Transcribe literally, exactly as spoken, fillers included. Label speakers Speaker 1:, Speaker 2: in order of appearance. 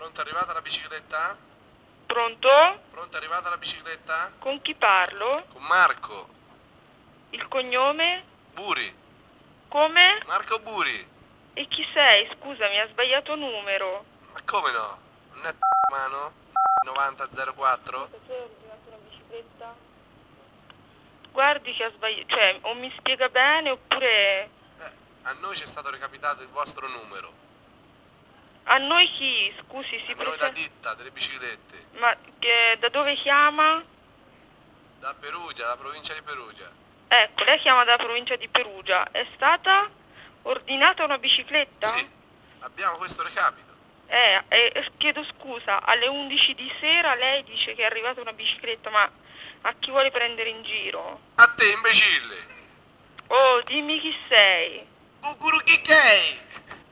Speaker 1: Pronto, è arrivata la bicicletta?
Speaker 2: Pronto?
Speaker 1: Pronto, è arrivata la bicicletta?
Speaker 2: Con chi parlo?
Speaker 1: Con Marco.
Speaker 2: Il cognome?
Speaker 1: Buri.
Speaker 2: Come?
Speaker 1: Marco Buri.
Speaker 2: E chi sei? Scusami, ha sbagliato numero.
Speaker 1: Ma come no? Non è mano? novanta zero quattro?
Speaker 2: Guardi che ha sbagliato, cioè o mi spiega bene oppure...
Speaker 1: Eh, a noi ci è stato recapitato il vostro numero.
Speaker 2: A noi chi? Scusi, si
Speaker 1: A noi la
Speaker 2: presenta...
Speaker 1: ditta delle biciclette.
Speaker 2: Ma che, da dove chiama?
Speaker 1: Da Perugia, da provincia di Perugia.
Speaker 2: Ecco, lei chiama dalla provincia di Perugia. È stata ordinata una bicicletta?
Speaker 1: Sì, abbiamo questo recapito.
Speaker 2: Eh, eh, chiedo scusa, alle undici di sera lei dice che è arrivata una bicicletta, ma a chi vuole prendere in giro?
Speaker 1: A te, imbecille!
Speaker 2: Oh, dimmi chi sei.
Speaker 1: Cucuru chi sei?